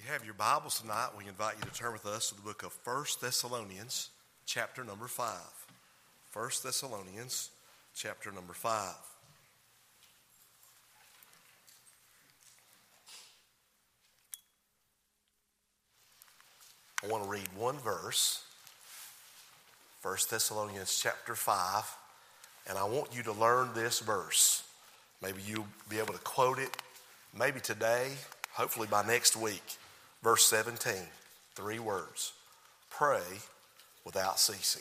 have your Bibles tonight, we invite you to turn with us to the book of 1 Thessalonians, chapter number 5. 1 Thessalonians, chapter number 5. I want to read one verse, 1 Thessalonians chapter 5, and I want you to learn this verse. Maybe you'll be able to quote it, maybe today, hopefully by next week. Verse 17, 3 words: pray without ceasing.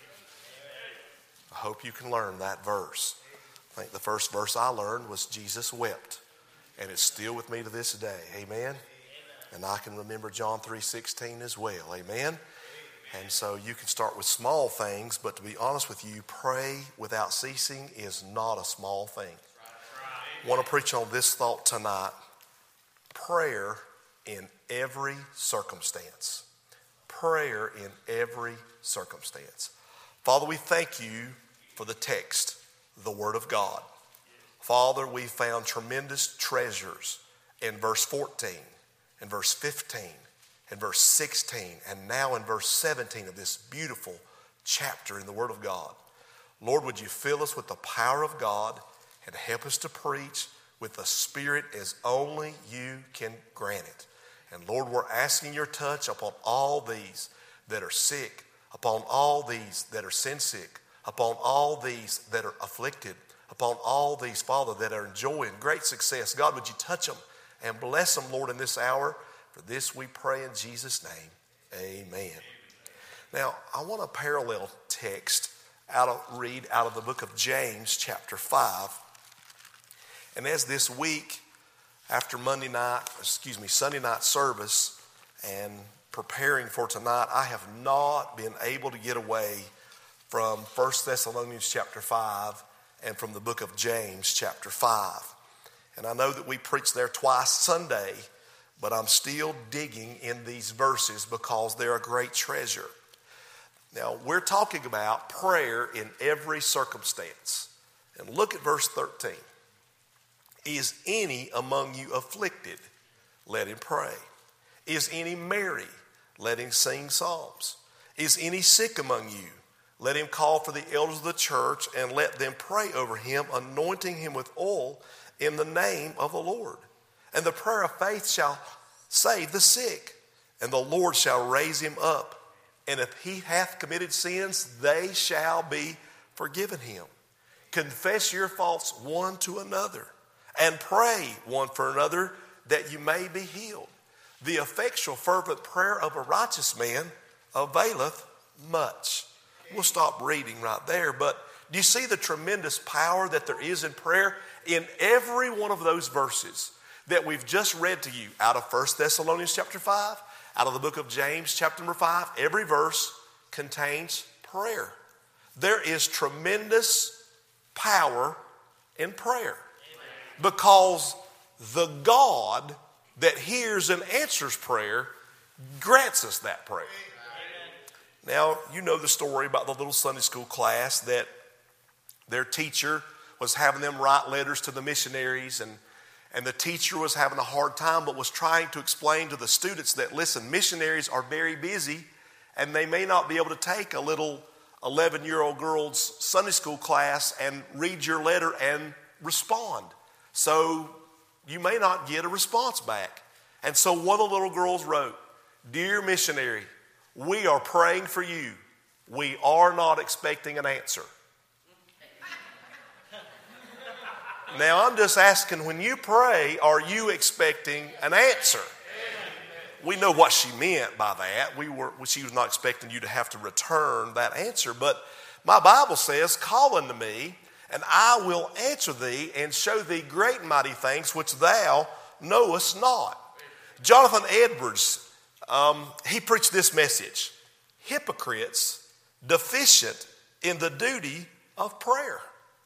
I hope you can learn that verse. I think the first verse I learned was Jesus wept, and it's still with me to this day. Amen? And I can remember John 3:16 as well. Amen? And so you can start with small things, but to be honest with you, pray without ceasing is not a small thing. I want to preach on this thought tonight: prayer in every circumstance. Prayer in every circumstance. Father, we thank you for the text, the Word of God. Father, we found tremendous treasures in verse 14, in verse 15, in verse 16, and now in verse 17 of this beautiful chapter in the Word of God. Lord, would you fill us with the power of God and help us to preach with the Spirit as only you can grant it. And Lord, we're asking your touch upon all these that are sick, upon all these that are sin sick, upon all these that are afflicted, upon all these, Father, that are enjoying great success. God, would you touch them and bless them, Lord, in this hour? For this we pray in Jesus' name. Amen. Now, I want a parallel text read out of the book of James, chapter 5. And as this week, after Sunday night service and preparing for tonight, I have not been able to get away from 1 Thessalonians chapter 5 and from the book of James chapter 5. And I know that we preach there twice Sunday, but I'm still digging in these verses because they're a great treasure. Now, we're talking about prayer in every circumstance. And look at verse 13. Is any among you afflicted? Let him pray. Is any merry? Let him sing psalms. Is any sick among you? Let him call for the elders of the church and let them pray over him, anointing him with oil in the name of the Lord. And the prayer of faith shall save the sick, and the Lord shall raise him up. And if he hath committed sins, they shall be forgiven him. Confess your faults one to another, and pray one for another that you may be healed. The effectual fervent prayer of a righteous man availeth much. We'll stop reading right there, but do you see the tremendous power that there is in prayer? In every one of those verses that we've just read to you out of 1 Thessalonians chapter 5, out of the book of James chapter number 5, every verse contains prayer. There is tremendous power in prayer. Because the God that hears and answers prayer grants us that prayer. Now, you know the story about the little Sunday school class that their teacher was having them write letters to the missionaries, and the teacher was having a hard time but was trying to explain to the students that, listen, missionaries are very busy and they may not be able to take a little 11-year-old girl's Sunday school class and read your letter and respond. So you may not get a response back. And so one of the little girls wrote, "Dear missionary, we are praying for you. We are not expecting an answer." Now I'm just asking, when you pray, are you expecting an answer? We know what she meant by that. She was not expecting you to have to return that answer. But my Bible says, "Call unto me, and I will answer thee and show thee great and mighty things which thou knowest not." Jonathan Edwards, he preached this message: hypocrites deficient in the duty of prayer.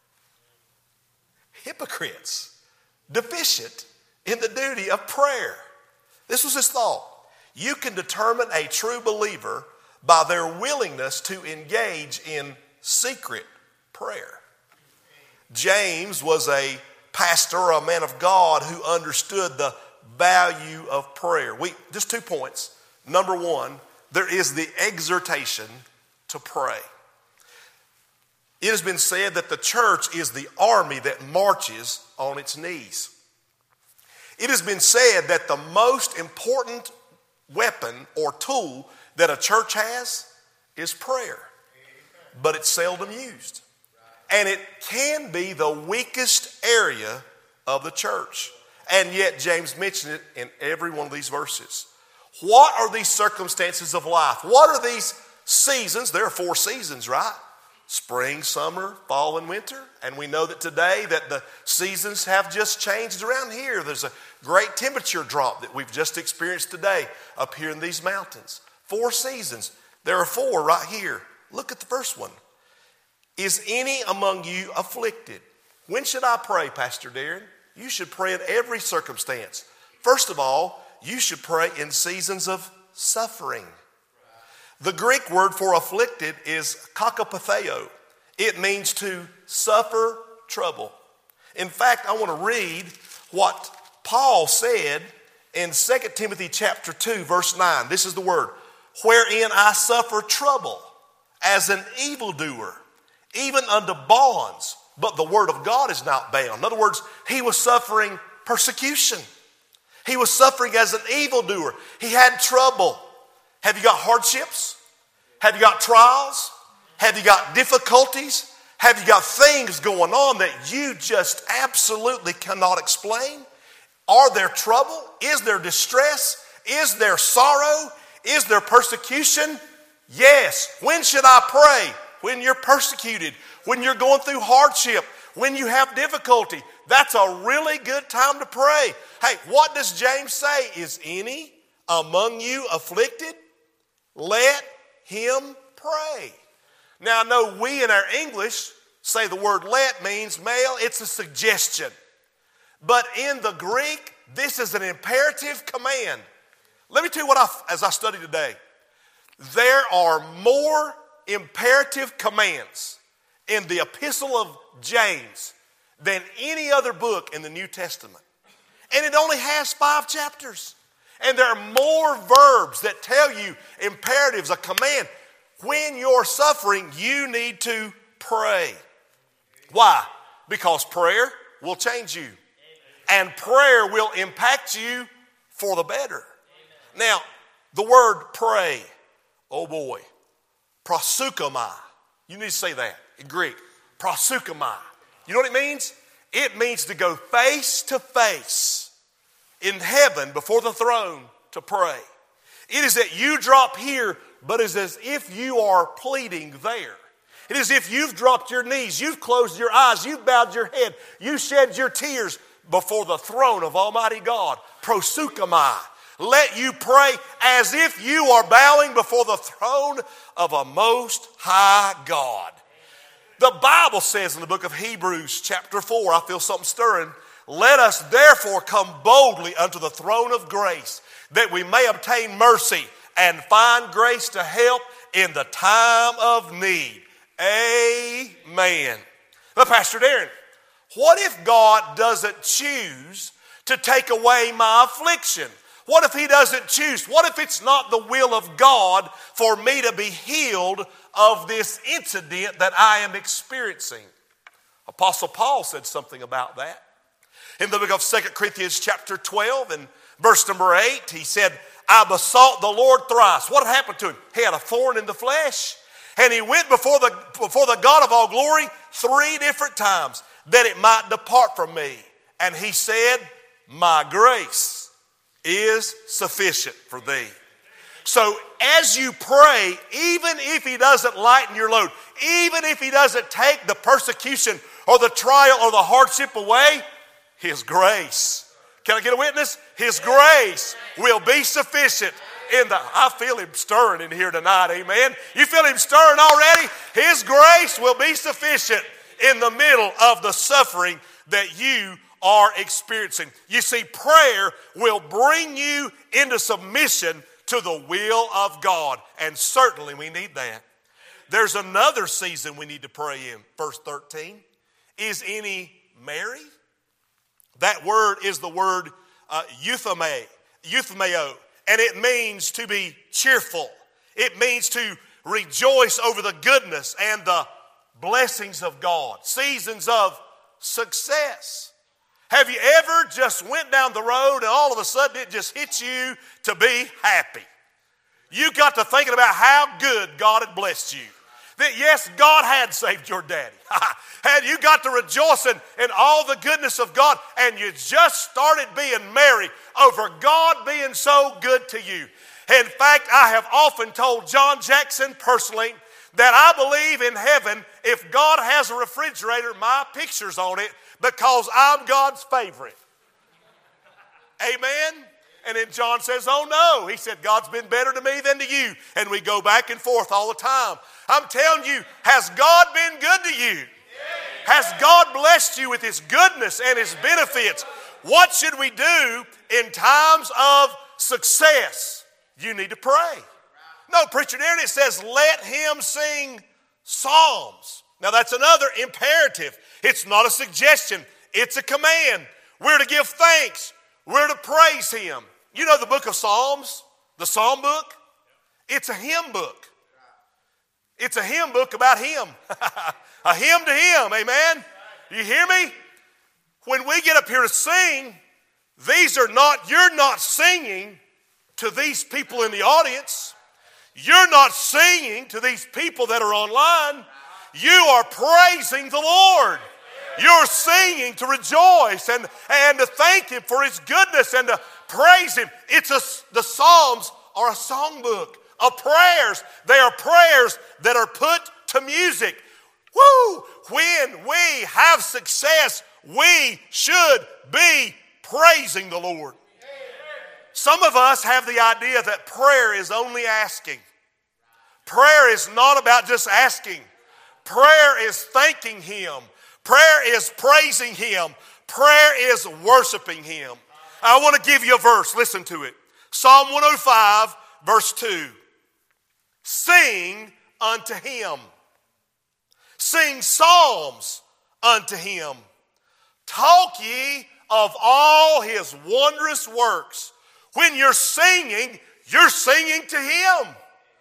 Hypocrites deficient in the duty of prayer. This was his thought. You can determine a true believer by their willingness to engage in secret prayer. James was a pastor, a man of God who understood the value of prayer. Just 2 points. Number one, there is the exhortation to pray. It has been said that the church is the army that marches on its knees. It has been said that the most important weapon or tool that a church has is prayer, but it's seldom used. And it can be the weakest area of the church. And yet James mentioned it in every one of these verses. What are these circumstances of life? What are these seasons? There are 4 seasons, right? Spring, summer, fall, and winter. And we know that today that the seasons have just changed around here. There's a great temperature drop that we've just experienced today up here in these mountains. 4 seasons. There are 4 right here. Look at the first one. Is any among you afflicted? When should I pray, Pastor Darren? You should pray in every circumstance. First of all, you should pray in seasons of suffering. The Greek word for afflicted is kakapatheo. It means to suffer trouble. In fact, I want to read what Paul said in 2 Timothy chapter 2, verse 9. This is the word. Wherein I suffer trouble as an evildoer, even unto bonds. But the word of God is not bound. In other words, he was suffering persecution. He was suffering as an evildoer. He had trouble. Have you got hardships? Have you got trials? Have you got difficulties? Have you got things going on that you just absolutely cannot explain? Are there trouble? Is there distress? Is there sorrow? Is there persecution? Yes. When should I pray? When you're persecuted, when you're going through hardship, when you have difficulty. That's a really good time to pray. Hey, what does James say? Is any among you afflicted? Let him pray. Now I know we in our English say the word let means male. It's a suggestion. But in the Greek, this is an imperative command. Let me tell you as I study today, there are more imperative commands in the epistle of James than any other book in the New Testament. And it only has 5 chapters. And there are more verbs that tell you imperatives, a command. When you're suffering, you need to pray. Why? Because prayer will change you. And prayer will impact you for the better. Now, the word pray, oh boy, proseuchomai. You need to say that in Greek. Proseuchomai. You know what it means? It means to go face to face in heaven before the throne to pray. It is that you drop here, but it is as if you are pleading there. It is as if you've dropped your knees, you've closed your eyes, you've bowed your head, you shed your tears before the throne of Almighty God. Proseuchomai. Let you pray as if you are bowing before the throne of a most high God. The Bible says in the book of Hebrews chapter 4, I feel something stirring. Let us therefore come boldly unto the throne of grace, that we may obtain mercy and find grace to help in the time of need. Amen. But Pastor Darren, what if God doesn't choose to take away my affliction? What if he doesn't choose? What if it's not the will of God for me to be healed of this incident that I am experiencing? Apostle Paul said something about that. In the book of 2 Corinthians chapter 12 and verse number 8, he said, I besought the Lord thrice. What had happened to him? He had a thorn in the flesh. And he went before the God of all glory 3 different times that it might depart from me. And he said, my grace is sufficient for thee. So as you pray, even if he doesn't lighten your load, even if he doesn't take the persecution or the trial or the hardship away, his grace. Can I get a witness? His grace will be sufficient. I feel him stirring in here tonight, amen. You feel him stirring already? His grace will be sufficient in the middle of the suffering that you are experiencing. You see, prayer will bring you into submission to the will of God. And certainly we need that. There's another season we need to pray in. Verse 13. Is any merry? That word is the word euthymeo, and it means to be cheerful. It means to rejoice over the goodness and the blessings of God. Seasons of success. Have you ever just went down the road and all of a sudden it just hits you to be happy? You got to thinking about how good God had blessed you. That yes, God had saved your daddy. And you got to rejoice in all the goodness of God, and you just started being merry over God being so good to you. In fact, I have often told John Jackson personally that I believe in heaven, if God has a refrigerator, my picture's on it because I'm God's favorite. Amen? And then John says, oh no. He said, God's been better to me than to you. And we go back and forth all the time. I'm telling you, has God been good to you? Has God blessed you with His goodness and His benefits? What should we do in times of success? You need to pray. No, preacher, there it says, let him sing psalms. Now that's another imperative. It's not a suggestion. It's a command. We're to give thanks. We're to praise Him. You know the book of Psalms, the Psalm book? It's a hymn book. It's a hymn book about Him. A hymn to Him, amen? You hear me? When we get up here to sing, you're not singing to these people in the audience. You're not singing to these people that are online. You are praising the Lord. You're singing to rejoice and to thank Him for His goodness and to praise Him. The Psalms are a songbook of prayers. They are prayers that are put to music. Woo! When we have success, we should be praising the Lord. Some of us have the idea that prayer is only asking. Prayer is not about just asking. Prayer is thanking Him. Prayer is praising Him. Prayer is worshiping Him. I want to give you a verse. Listen to it. Psalm 105, verse 2. Sing unto Him. Sing psalms unto Him. Talk ye of all His wondrous works. When you're singing to Him.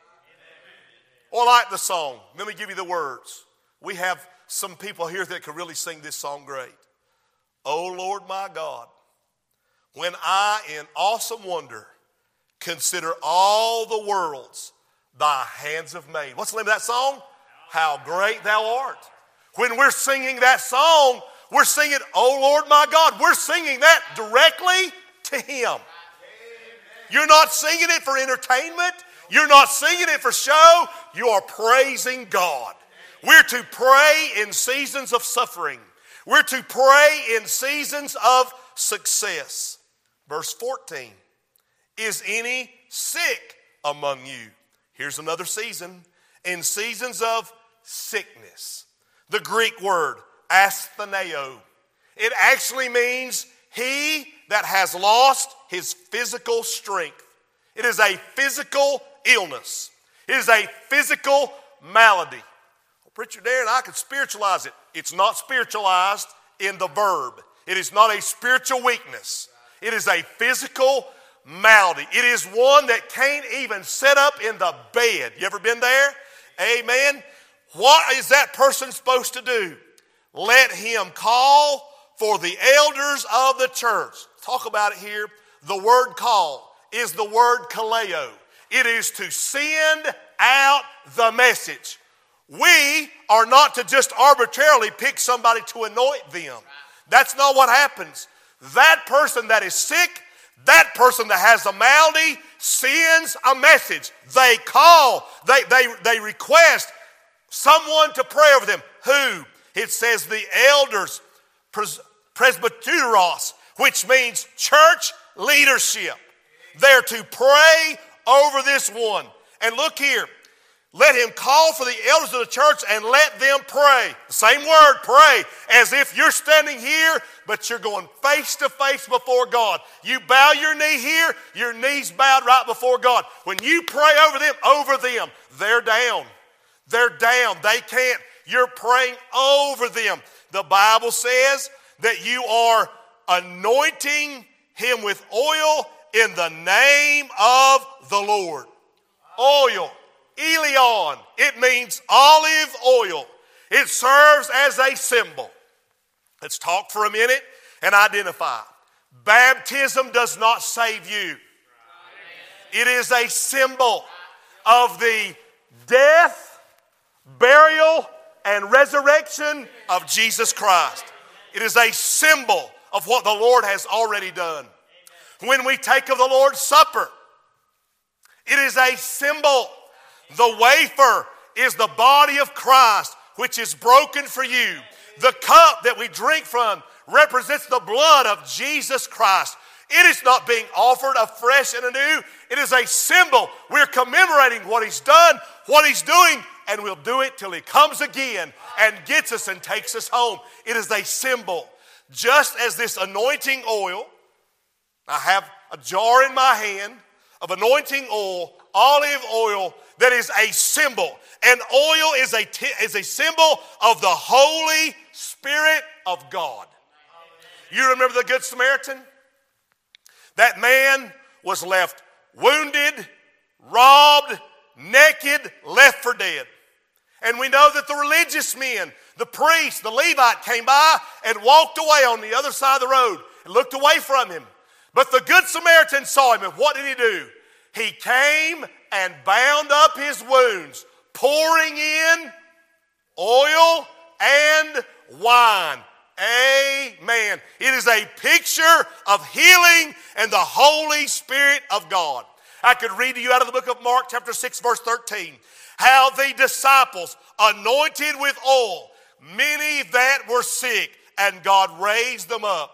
Well, I like the song. Let me give you the words. We have some people here that can really sing this song great. O Lord my God, when I in awesome wonder consider all the worlds Thy hands have made. What's the name of that song? How great Thou art. When we're singing that song, we're singing, O Lord my God. We're singing that directly to Him. You're not singing it for entertainment. You're not singing it for show. You are praising God. We're to pray in seasons of suffering. We're to pray in seasons of success. Verse 14. Is any sick among you? Here's another season. In seasons of sickness. The Greek word, astheneo. It actually means he that has lost his physical strength. It is a physical illness. It is a physical malady. Well, Preacher Darren, I could spiritualize it. It's not spiritualized in the verb. It is not a spiritual weakness. It is a physical malady. It is one that can't even sit up in the bed. You ever been there? Amen. What is that person supposed to do? Let him call for the elders of the church. Talk about it here. The word call is the word kaleo. It is to send out the message. We are not to just arbitrarily pick somebody to anoint them. That's not what happens. That person that is sick, that person that has a malady sends a message. They call, they request someone to pray over them. Who? It says the elders, presbyteros, which means church leadership. They're to pray over this one. And look here. Let him call for the elders of the church and let them pray. The same word, pray, as if you're standing here, but you're going face to face before God. You bow your knee here, your knees bowed right before God. When you pray over them, they're down. They're down. They can't. You're praying over them. The Bible says that you are anointing him with oil in the name of the Lord. Oil, Elion, it means olive oil. It serves as a symbol. Let's talk for a minute and identify. Baptism does not save you. It is a symbol of the death, burial, and resurrection of Jesus Christ. It is a symbol of what the Lord has already done. When we take of the Lord's Supper, it is a symbol. The wafer is the body of Christ, which is broken for you. The cup that we drink from represents the blood of Jesus Christ. It is not being offered afresh and anew. It is a symbol. We're commemorating what He's done, what He's doing, and we'll do it till He comes again and gets us and takes us home. It is a symbol. Just as this anointing oil, I have a jar in my hand of anointing oil, olive oil, that is a symbol. And oil is a symbol of the Holy Spirit of God. You remember the Good Samaritan? That man was left wounded, robbed, naked, left for dead. And we know that the religious men, the priest, the Levite came by and walked away on the other side of the road and looked away from him. But the Good Samaritan saw him, and what did he do? He came and bound up his wounds, pouring in oil and wine. Amen. It is a picture of healing and the Holy Spirit of God. I could read to you out of the book of Mark chapter 6 verse 13. How the disciples anointed with oil many that were sick, and God raised them up.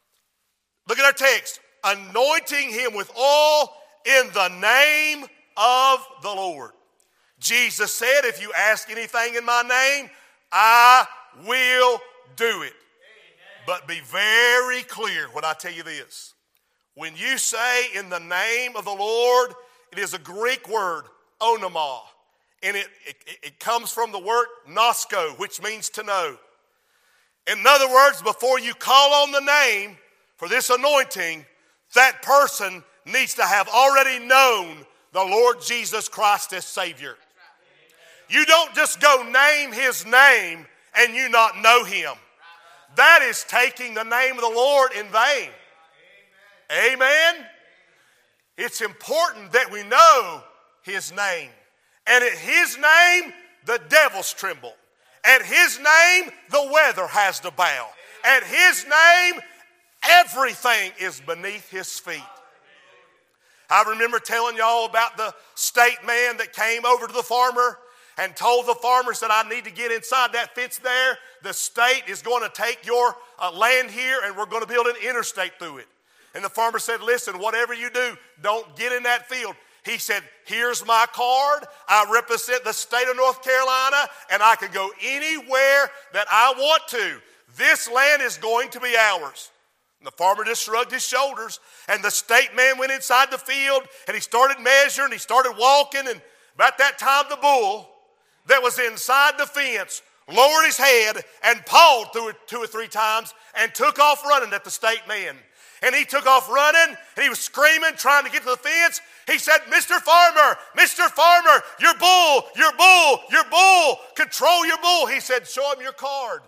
Look at our text. Anointing him with oil in the name of the Lord. Jesus said, if you ask anything in my name, I will do it. But be very clear when I tell you this. When you say in the name of the Lord, it is a Greek word, onoma. And it comes from the word nosko, which means to know. In other words, before you call on the name for this anointing, that person needs to have already known the Lord Jesus Christ as Savior. You don't just go name His name and you not know Him. That is taking the name of the Lord in vain. Amen. It's important that we know His name. And at His name, the devils tremble. At His name, the weather has to bow. At His name, everything is beneath His feet. I remember telling y'all about the state man that came over to the farmer and told the farmer, said, I need to get inside that fence there. The state is going to take your land here and we're going to build an interstate through it. And the farmer said, listen, whatever you do, don't get in that field. He said, here's my card. I represent the state of North Carolina and I can go anywhere that I want to. This land is going to be ours. And the farmer just shrugged his shoulders, and the state man went inside the field and he started measuring, he started walking, and about that time the bull that was inside the fence lowered his head and pawed through it 2 or 3 times and took off running at the state man. And he took off running, and he was screaming, trying to get to the fence. He said, Mr. Farmer, your bull, control your bull. He said, show him your card.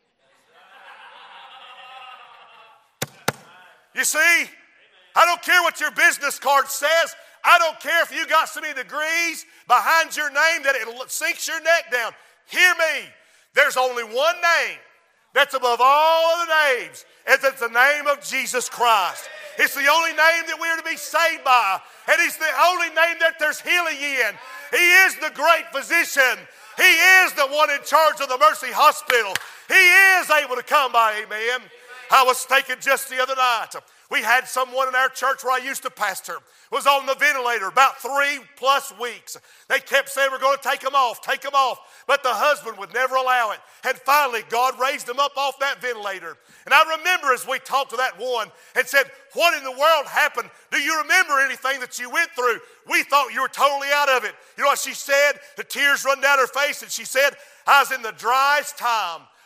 You see, I don't care what your business card says. I don't care if you got so many degrees behind your name that it sinks your neck down. Hear me. There's only one name that's above all other names, and it's the name of Jesus Christ. It's the only name that we are to be saved by, and He's the only name that there's healing in. He is the great physician. He is the one in charge of the Mercy Hospital. He is able to come by, amen. I was thinking just the other night, we had someone in our church where I used to pastor, was on the ventilator about 3+ weeks. They kept saying, we're going to take him off. But the husband would never allow it. And finally, God raised him up off that ventilator. And I remember as we talked to that one and said, what in the world happened? Do you remember anything that you went through? We thought you were totally out of it. You know what she said? The tears run down her face, and she said, I was in the driest time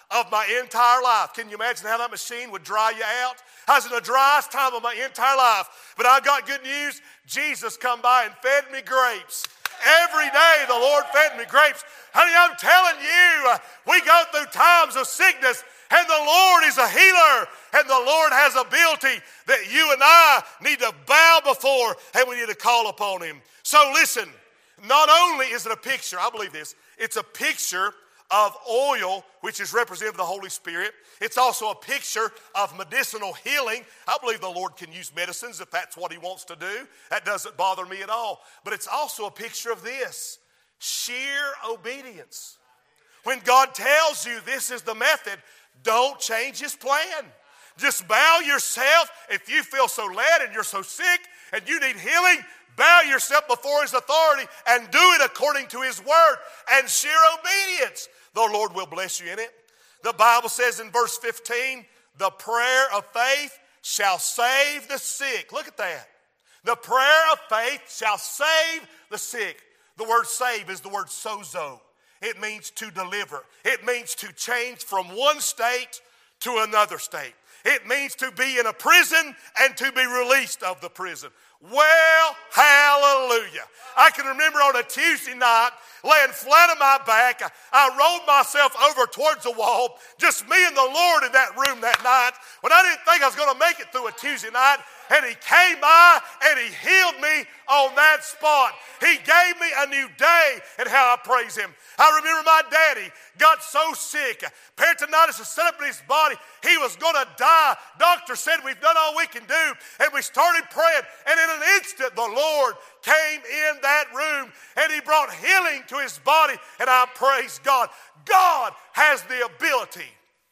of my entire life. Can you imagine how that machine would dry you out? I was in the driest time of my entire life. But I got good news. Jesus come by and fed me grapes. Every day the Lord fed me grapes. Honey, I'm telling you, we go through times of sickness, and the Lord is a healer, and the Lord has ability that you and I need to bow before, and we need to call upon Him. So listen, not only is it a picture, I believe this, it's a picture of oil, which is representative of the Holy Spirit. It's also a picture of medicinal healing. I believe the Lord can use medicines if that's what He wants to do. That doesn't bother me at all. But it's also a picture of this, sheer obedience. When God tells you this is the method, don't change His plan. Just bow yourself. If you feel so led and you're so sick and you need healing, bow yourself before His authority and do it according to His word and sheer obedience. The Lord will bless you in it. The Bible says in verse 15, the prayer of faith shall save the sick. Look at that. The prayer of faith shall save the sick. The word save is the word sozo. It means to deliver. It means to change from one state to another state. It means to be in a prison and to be released of the prison. Well, hallelujah. I can remember on a Tuesday night, laying flat on my back, I rolled myself over towards the wall, just me and the Lord in that room that night, when I didn't think I was going to make it through a Tuesday night, and He came by and He healed me on that spot. He gave me a new day, and how I praise Him. I remember my daddy got so sick, peritonitis was set up in his body, he was going to die. Doctor said, we've done all we can do, and we started praying, and in an instant the Lord came in that room, and He brought healing to his body, and I praise God. God has the ability.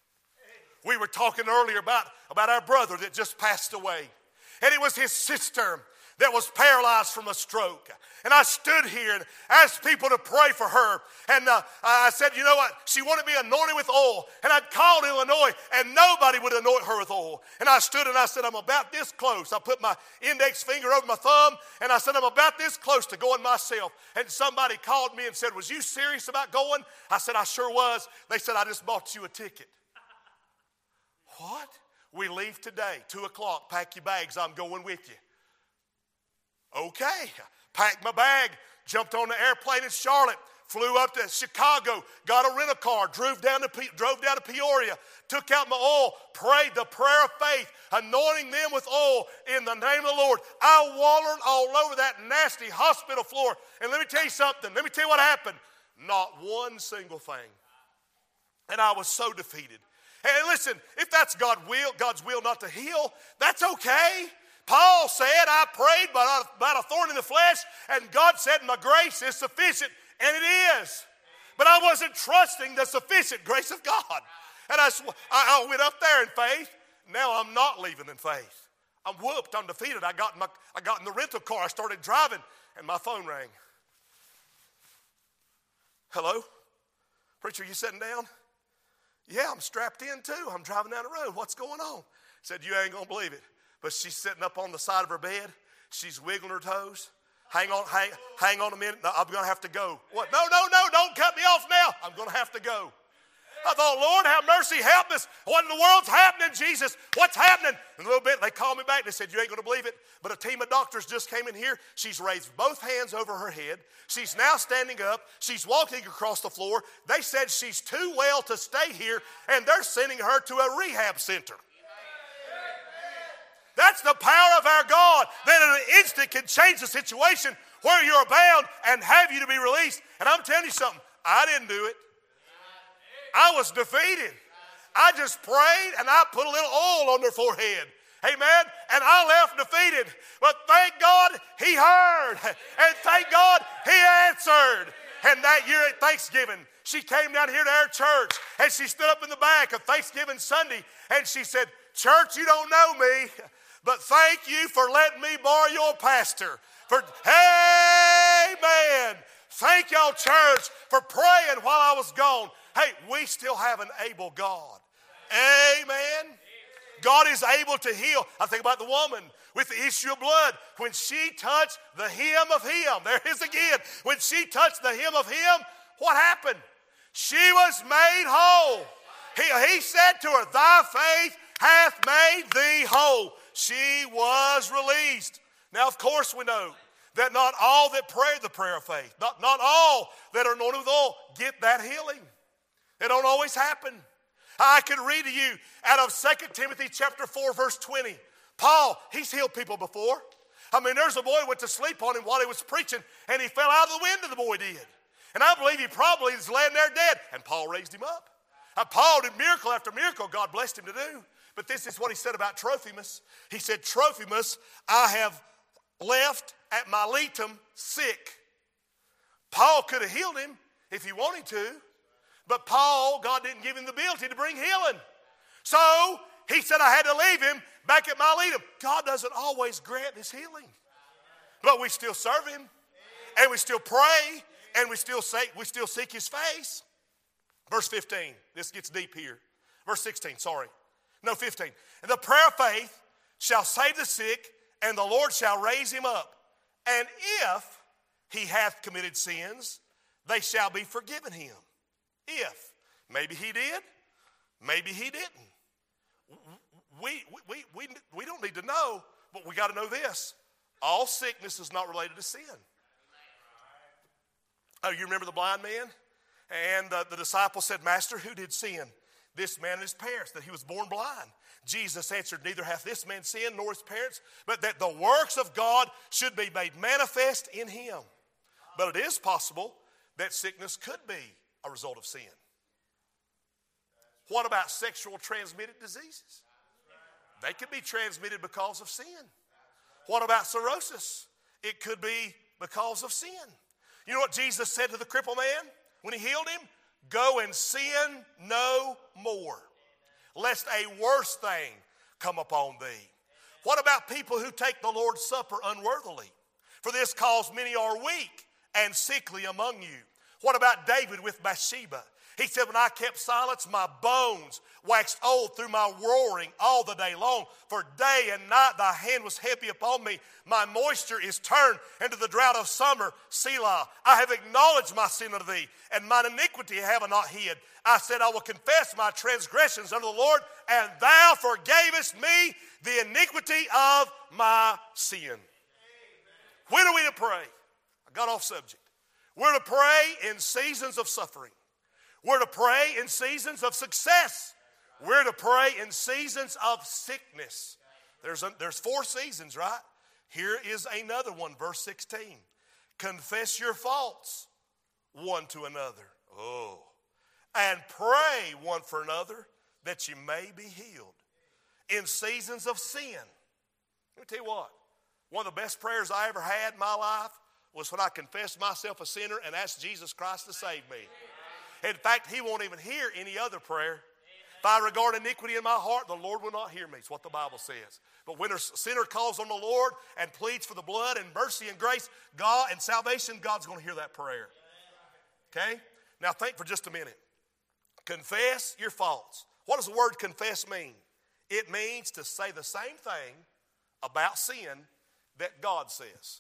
We were talking earlier about our brother that just passed away. And it was his sister that was paralyzed from a stroke. And I stood here and asked people to pray for her. And I said, you know what? She wanted me anointed with oil. And I'd called Illinois, and nobody would anoint her with oil. And I stood and I said, I'm about this close. I put my index finger over my thumb, and I said, I'm about this close to going myself. And somebody called me and said, was you serious about going? I said, I sure was. They said, I just bought you a ticket. What? We leave today, 2 o'clock. Pack your bags. I'm going with you. Okay. Packed my bag, jumped on the airplane in Charlotte, flew up to Chicago, got a rental car, drove down to Peoria, took out my oil, prayed the prayer of faith, anointing them with oil in the name of the Lord. I wallered all over that nasty hospital floor. And let me tell you something. Let me tell you what happened. Not one single thing. And I was so defeated. And listen, if that's God's will not to heal, that's okay. Paul said, I prayed about a thorn in the flesh, and God said, my grace is sufficient, and it is. But I wasn't trusting the sufficient grace of God. And I went up there in faith. Now I'm not leaving in faith. I'm whooped, I'm defeated. I got in the rental car, I started driving, and my phone rang. Hello? Preacher, you sitting down? Yeah, I'm strapped in too. I'm driving down the road. What's going on? Said, you ain't going to believe it. But she's sitting up on the side of her bed. She's wiggling her toes. Hang on a minute. No, I'm going to have to go. What? No, don't cut me off now. I'm going to have to go. I thought, Lord, have mercy, help us. What in the world's happening, Jesus? What's happening? In a little bit, they called me back. They said, you ain't going to believe it. But a team of doctors just came in here. She's raised both hands over her head. She's now standing up. She's walking across the floor. They said she's too well to stay here, and they're sending her to a rehab center. That's the power of our God, that in an instant can change the situation where you're bound and have you to be released. And I'm telling you something, I didn't do it. I was defeated. I just prayed and I put a little oil on their forehead. Amen. And I left defeated. But thank God He heard. And thank God He answered. And that year at Thanksgiving, she came down here to our church and she stood up in the back of Thanksgiving Sunday and she said, church, you don't know me, but thank you for letting me borrow your pastor. Amen. Thank y'all, church, for praying while I was gone. Hey, we still have an able God. Amen. God is able to heal. I think about the woman with the issue of blood. When she touched the hem of Him, there it is again. When she touched the hem of Him, what happened? She was made whole. He said to her, thy faith hath made thee whole. She was released. Now, of course, we know that not all that pray the prayer of faith, not all that are anointed with oil get that healing. It don't always happen. I could read to you out of 2 Timothy chapter 4, verse 20. Paul, he's healed people before. I mean, there's a boy who went to sleep on him while he was preaching, and he fell out of the window, the boy did. And I believe he probably is laying there dead, and Paul raised him up. Paul did miracle after miracle God blessed him to do. But this is what he said about Trophimus. He said, Trophimus, I have left at Miletum sick. Paul could have healed him if he wanted to, but Paul, God didn't give him the ability to bring healing. So he said, I had to leave him back at Miletum. God doesn't always grant his healing, but we still serve him, and we still pray, and we still seek his face. Verse 15, this gets deep here. Verse 16, 15. And the prayer of faith shall save the sick, and the Lord shall raise him up. And if he hath committed sins, they shall be forgiven him. If. Maybe he did, maybe he didn't. We don't need to know, but we got to know this. All sickness is not related to sin. Oh, you remember the blind man? And the disciple said, Master, who did sin? This man and his parents, that he was born blind. Jesus answered, neither hath this man sinned nor his parents, but that the works of God should be made manifest in him. But it is possible that sickness could be a result of sin. What about sexual transmitted diseases? They could be transmitted because of sin. What about cirrhosis? It could be because of sin. You know what Jesus said to the crippled man when he healed him? Go and sin no more, lest a worse thing come upon thee. What about people who take the Lord's Supper unworthily? For this cause many are weak and sickly among you. What about David with Bathsheba? He said, when I kept silence, my bones waxed old through my roaring all the day long. For day and night thy hand was heavy upon me. My moisture is turned into the drought of summer. Selah, I have acknowledged my sin unto thee, and mine iniquity have I not hid. I said, I will confess my transgressions unto the Lord, and thou forgavest me the iniquity of my sin. Amen. When are we to pray? I got off subject. We're to pray in seasons of suffering. We're to pray in seasons of success. We're to pray in seasons of sickness. There's 4 seasons, right? Here is another one, verse 16. Confess your faults one to another. Oh. And pray one for another that you may be healed. In seasons of sin. Let me tell you what. One of the best prayers I ever had in my life was when I confessed myself a sinner and asked Jesus Christ to save me. In fact, he won't even hear any other prayer. If I regard iniquity in my heart, the Lord will not hear me. It's what the Bible says. But when a sinner calls on the Lord and pleads for the blood and mercy and grace, God and salvation, God's going to hear that prayer. Okay? Now think for just a minute. Confess your faults. What does the word confess mean? It means to say the same thing about sin that God says.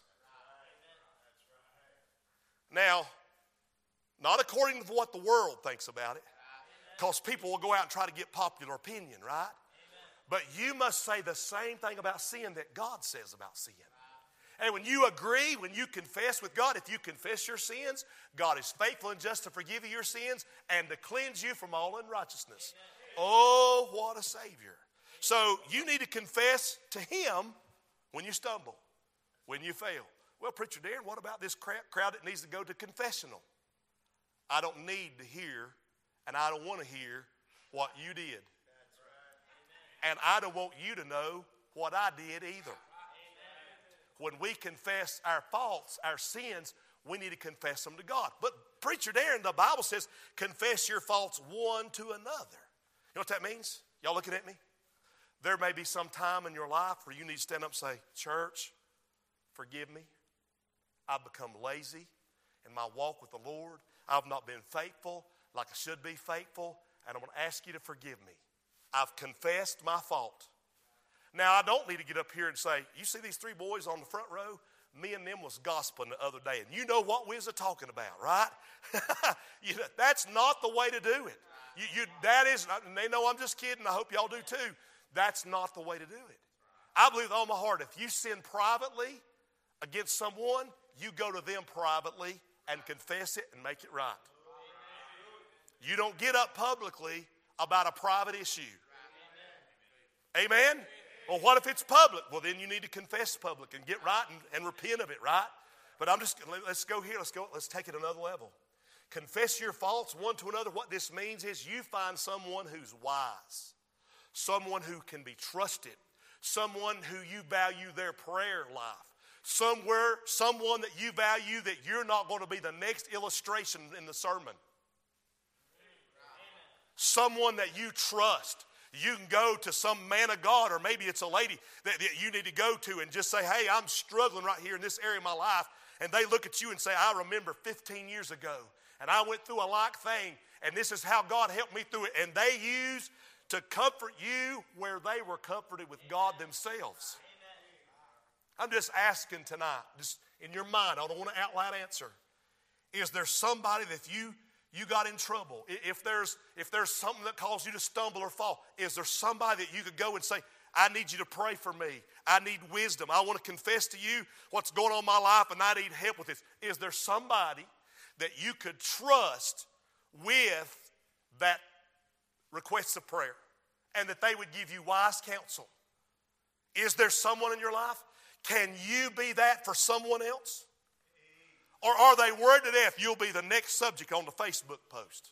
Now, not according to what the world thinks about it, because people will go out and try to get popular opinion, right? But you must say the same thing about sin that God says about sin. And when you agree, when you confess with God, if you confess your sins, God is faithful and just to forgive you your sins and to cleanse you from all unrighteousness. Oh, what a Savior. So you need to confess to Him when you stumble, when you fail. Well, Preacher Darren, what about this crowd that needs to go to confessional? I don't need to hear, and I don't want to hear what you did. And I don't want you to know what I did either. When we confess our faults, our sins, we need to confess them to God. But Preacher Darren, the Bible says, confess your faults one to another. You know what that means? Y'all looking at me? There may be some time in your life where you need to stand up and say, church, forgive me. I've become lazy in my walk with the Lord. I've not been faithful like I should be faithful, and I'm going to ask you to forgive me. I've confessed my fault. Now, I don't need to get up here and say, you see these 3 boys on the front row? Me and them was gossiping the other day, and you know what we was talking about, right? That's not the way to do it. That is, and they know I'm just kidding. I hope y'all do too. That's not the way to do it. I believe with all my heart, if you sin privately against someone, you go to them privately and confess it and make it right. You don't get up publicly about a private issue. Amen? Well, what if it's public? Well, then you need to confess public and get right and repent of it, right? But let's go here. Let's take it another level. Confess your faults one to another. What this means is you find someone who's wise, someone who can be trusted, someone who you value their prayer life, someone that you value that you're not going to be the next illustration in the sermon. Someone that you trust. You can go to some man of God, or maybe it's a lady that you need to go to and just say, hey, I'm struggling right here in this area of my life. And they look at you and say, I remember 15 years ago, and I went through a like thing, and this is how God helped me through it. And they use to comfort you where they were comforted with God themselves. I'm just asking tonight, just in your mind, I don't want an out loud answer. Is there somebody that you got in trouble? If there's something that caused you to stumble or fall, is there somebody that you could go and say, I need you to pray for me. I need wisdom. I want to confess to you what's going on in my life, and I need help with this. Is there somebody that you could trust with that request of prayer and that they would give you wise counsel? Is there someone in your life? Can you be that for someone else? Or are they worried to death you'll be the next subject on the Facebook post?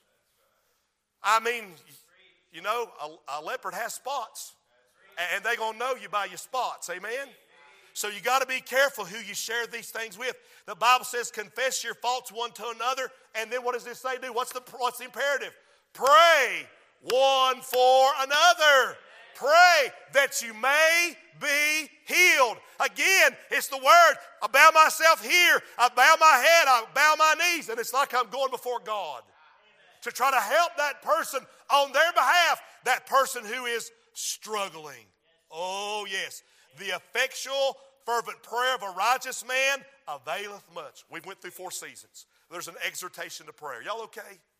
I mean, you know, a leopard has spots. And they're going to know you by your spots. Amen? So you got to be careful who you share these things with. The Bible says confess your faults one to another. And then what does this say do? What's the imperative? Pray one for another. Pray that you may be healed. Again, it's the word. I bow myself here. I bow my head. I bow my knees. And it's like I'm going before God to try to help that person on their behalf, that person who is struggling. Oh, yes. The effectual, fervent prayer of a righteous man availeth much. We went through 4 seasons. There's an exhortation to prayer. Y'all okay?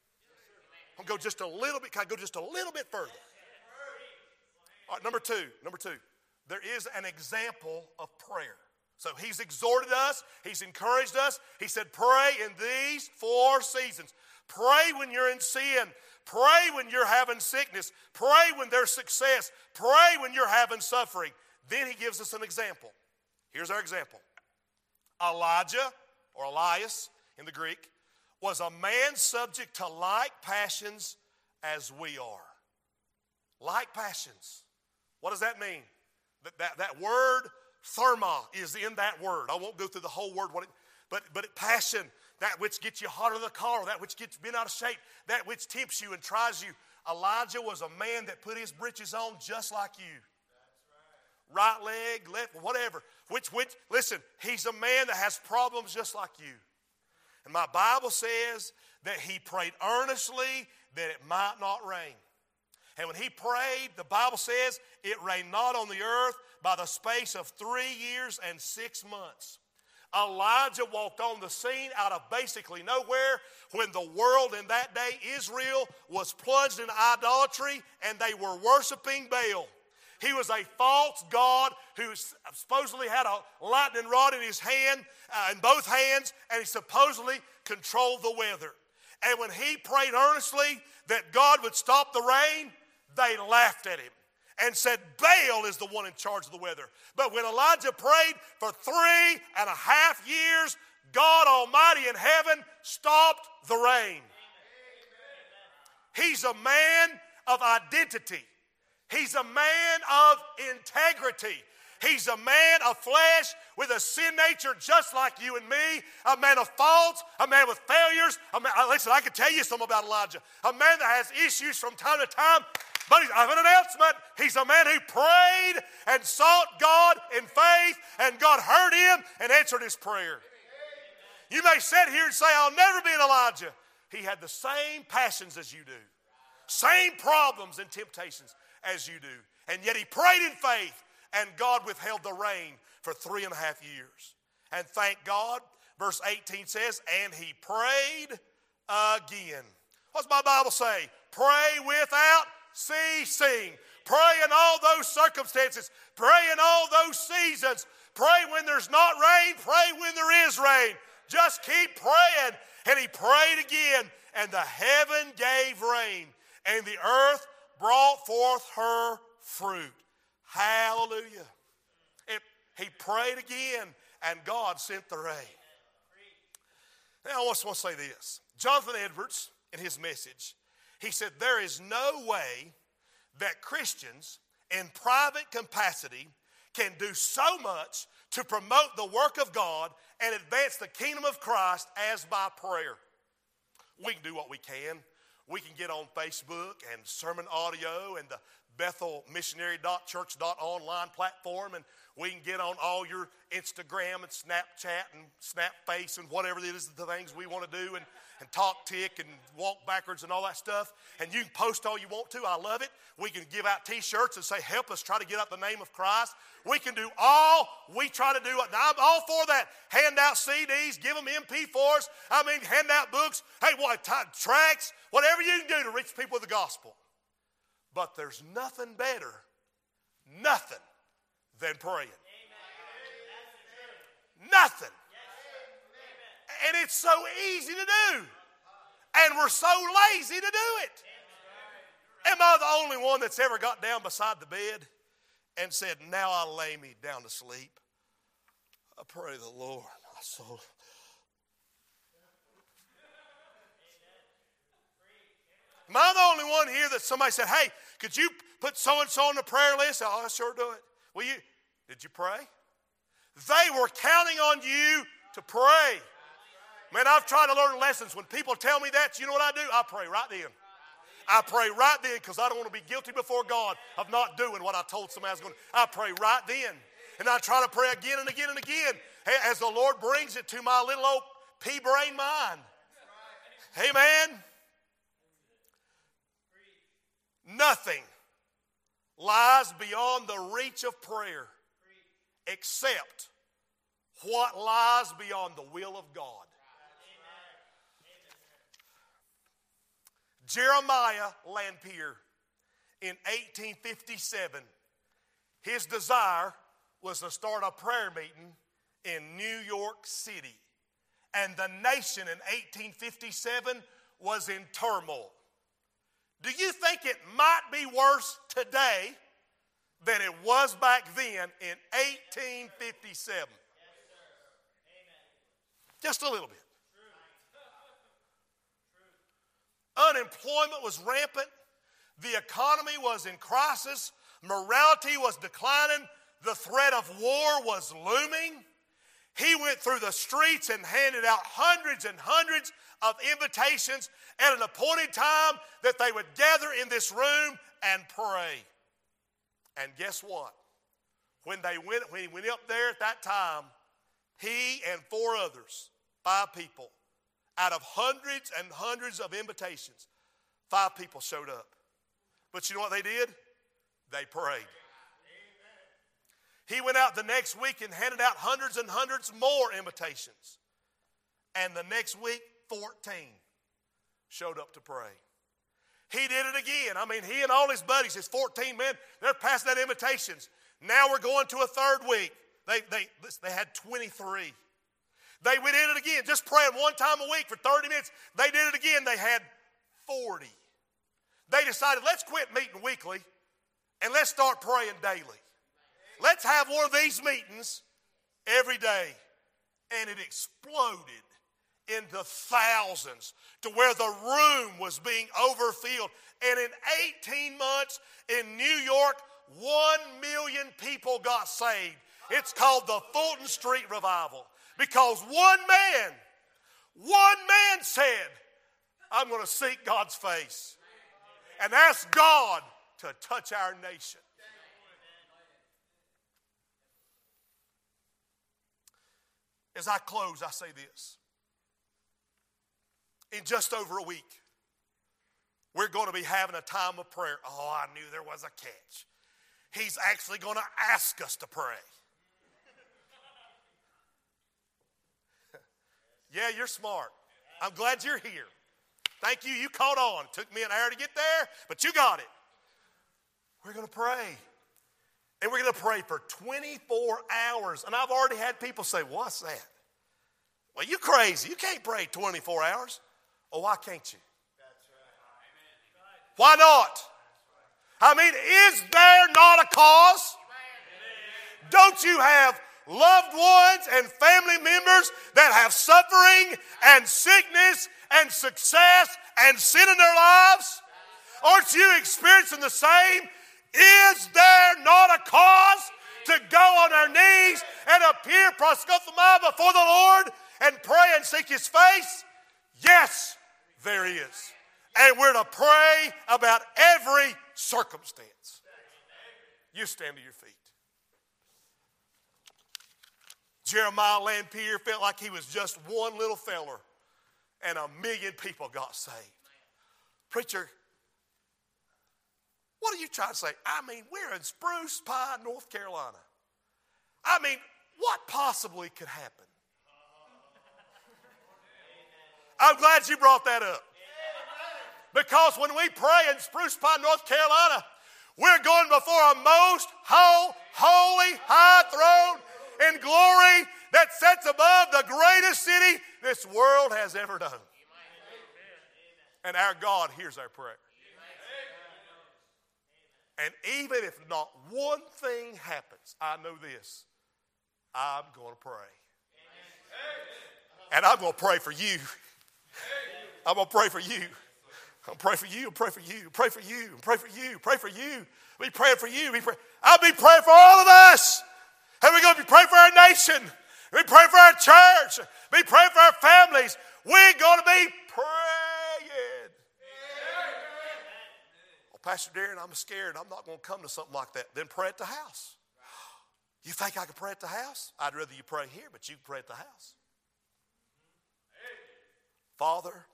I'm going to go just a little bit. Can I go just a little bit further? All right, number two. There is an example of prayer. So he's exhorted us. He's encouraged us. He said, pray in these 4 seasons. Pray when you're in sin. Pray when you're having sickness. Pray when there's success. Pray when you're having suffering. Then he gives us an example. Here's our example. Elijah, or Elias in the Greek, was a man subject to like passions as we are. Like passions. What does that mean? That word, therma, is in that word. I won't go through the whole word, but passion, that which gets you hot in the car, that which gets bent out of shape, that which tempts you and tries you. Elijah was a man that put his britches on just like you. Right leg, left, whatever. Listen, he's a man that has problems just like you. And my Bible says that he prayed earnestly that it might not rain. And when he prayed, the Bible says it rained not on the earth by the space of 3 years and 6 months. Elijah walked on the scene out of basically nowhere when the world in that day, Israel, was plunged in idolatry and they were worshiping Baal. He was a false god who supposedly had a lightning rod in his hand, in both hands, and he supposedly controlled the weather. And when he prayed earnestly that God would stop the rain, they laughed at him and said, Baal is the one in charge of the weather. But when Elijah prayed for 3.5 years, God Almighty in heaven stopped the rain. He's a man of identity. He's a man of integrity. He's a man of flesh with a sin nature just like you and me. A man of faults, a man with failures. Listen, I can tell you something about Elijah. A man that has issues from time to time. But I have an announcement. He's a man who prayed and sought God in faith, and God heard him and answered his prayer. You may sit here and say, I'll never be an Elijah. He had the same passions as you do. Same problems and temptations as you do. And yet he prayed in faith, and God withheld the rain for 3.5 years. and thanked God. Verse 18 says, and he prayed again. What's my Bible say? Pray without ceasing. Pray in all those circumstances. Pray in all those seasons. Pray when there's not rain. Pray when there is rain. Just keep praying. And he prayed again, and the heaven gave rain, and the earth brought forth her fruit. Hallelujah. He prayed again, and God sent the rain. Now, I just want to say this. Jonathan Edwards, in his message, he said, there is no way that Christians in private capacity can do so much to promote the work of God and advance the kingdom of Christ as by prayer. We can do what we can. We can get on Facebook and sermon audio and the BethelMissionary.Church.online platform, and we can get on all your Instagram and Snapchat and Snapface and whatever it is, the things we want to do, and talk tick and walk backwards and all that stuff. And you can post all you want to. I love it. We can give out T-shirts and say, help us try to get out the name of Christ. We can do all we try to do. Now, I'm all for that. Hand out CDs, give them MP4s. Hand out books. Hey, tracts, whatever you can do to reach people with the gospel. But there's nothing better, nothing, than praying. Nothing. And it's so easy to do. And we're so lazy to do it. Am I the only one that's ever got down beside the bed and said, now I'll lay me down to sleep? I pray the Lord, my soul. Am I the only one here that somebody said, hey, could you put so-and-so on the prayer list? Oh, I sure do it. Did you pray? They were counting on you to pray. Man, I've tried to learn lessons. When people tell me that, you know what I do? I pray right then. I pray right then because I don't want to be guilty before God of not doing what I told somebody I was going to. I pray right then. And I try to pray again and again and again as the Lord brings it to my little old pea-brain mind. Amen. Nothing lies beyond the reach of prayer except what lies beyond the will of God. Jeremiah Lanphier in 1857, his desire was to start a prayer meeting in New York City. And the nation in 1857 was in turmoil. Do you think it might be worse today than it was back then in 1857? Just a little bit. Unemployment was rampant. The economy was in crisis. Morality was declining. The threat of war was looming. He went through the streets and handed out hundreds and hundreds of invitations at an appointed time that they would gather in this room and pray. And guess what? When he went up there at that time, he and 4 others, 5 people, out of hundreds and hundreds of invitations, 5 people showed up. But you know what they did? They prayed. He went out the next week and handed out hundreds and hundreds more invitations. And the next week, 14 showed up to pray. He did it again. He and all his buddies, his 14 men, they're passing out invitations. Now we're going to a third week. They had 23. They went in it again, just praying one time a week for 30 minutes. They did it again. They had 40. They decided, let's quit meeting weekly and let's start praying daily. Let's have one of these meetings every day. And it exploded into thousands to where the room was being overfilled. And in 18 months in New York, 1 million people got saved. It's called the Fulton Street Revival. Because one man said, I'm going to seek God's face and ask God to touch our nation. As I close, I say this. In just over a week, we're going to be having a time of prayer. Oh, I knew there was a catch. He's actually going to ask us to pray. Yeah, you're smart. I'm glad you're here. Thank you. You caught on. Took me an hour to get there, but you got it. We're going to pray. And we're going to pray for 24 hours. And I've already had people say, what's that? Well, you crazy. You can't pray 24 hours. Oh, why can't you? Why not? I mean, is there not a cause? Don't you have loved ones and family members that have suffering and sickness and success and sin in their lives? Aren't you experiencing the same? Is there not a cause to go on our knees and appear proscothomai before the Lord and pray and seek His face? Yes, there is. And we're to pray about every circumstance. You stand to your feet. Jeremiah Lanphier felt like he was just one little feller and 1 million people got saved. Preacher, what are you trying to say? I mean, we're in Spruce Pine, North Carolina. I mean, what possibly could happen? I'm glad you brought that up. Because when we pray in Spruce Pine, North Carolina, we're going before a most holy, high throne in glory that sits above the greatest city this world has ever known. And our God hears our prayer. And even if not one thing happens, I know this. I'm going to pray. And I'm going to pray for you. I'm going to pray for you. I'll pray for you, pray for you, pray for you, pray for you, pray for you. We pray for you. I'll be praying for all of us. And we're going to be praying for our nation. We pray for our church. We pray for our families. We're going to be praying. Well, Pastor Darren, I'm scared. I'm not going to come to something like that. Then pray at the house. You think I can pray at the house? I'd rather you pray here, but you can pray at the house. Father,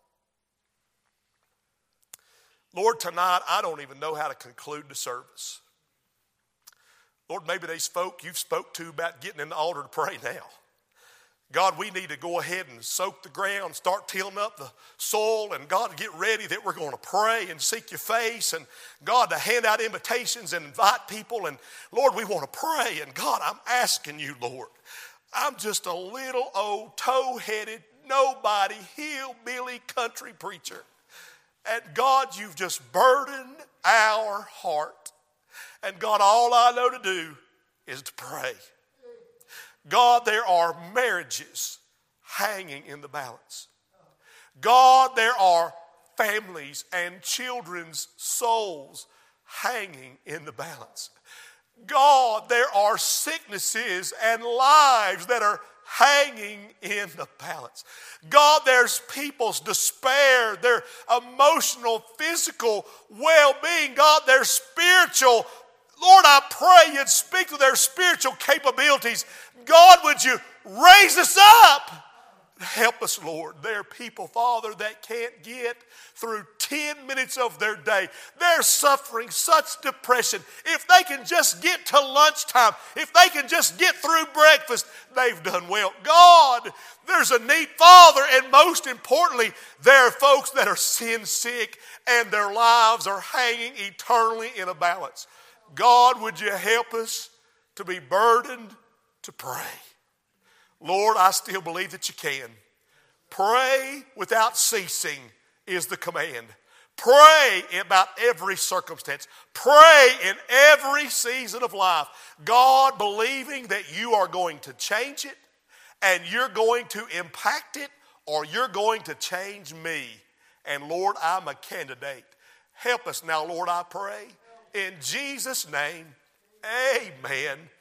Lord, tonight I don't even know how to conclude the service. Lord, maybe these folk you've spoke to about getting in the altar to pray now. God, we need to go ahead and soak the ground, start tilling up the soil, and God, get ready that we're going to pray and seek your face, and God, to hand out invitations and invite people, and Lord, we want to pray, and God, I'm asking you, Lord, I'm just a little old toe-headed, nobody, hillbilly country preacher, and God, you've just burdened our heart, and God, all I know to do is to pray. God, there are marriages hanging in the balance. God, there are families and children's souls hanging in the balance. God, there are sicknesses and lives that are hanging in the balance. God, there's people's despair, their emotional, physical well-being. God, their spiritual. Lord, I pray you'd speak to their spiritual capabilities. God, would you raise us up? Help us, Lord. There are people, Father, that can't get through 10 minutes of their day. They're suffering such depression. If they can just get to lunchtime, if they can just get through breakfast, they've done well. God, there's a need, Father, and most importantly, there are folks that are sin sick and their lives are hanging eternally in a balance. God, would you help us to be burdened to pray? Lord, I still believe that you can. Pray without ceasing is the command. Pray about every circumstance. Pray in every season of life. God, believing that you are going to change it and you're going to impact it or you're going to change me. And Lord, I'm a candidate. Help us now, Lord, I pray. In Jesus' name, amen.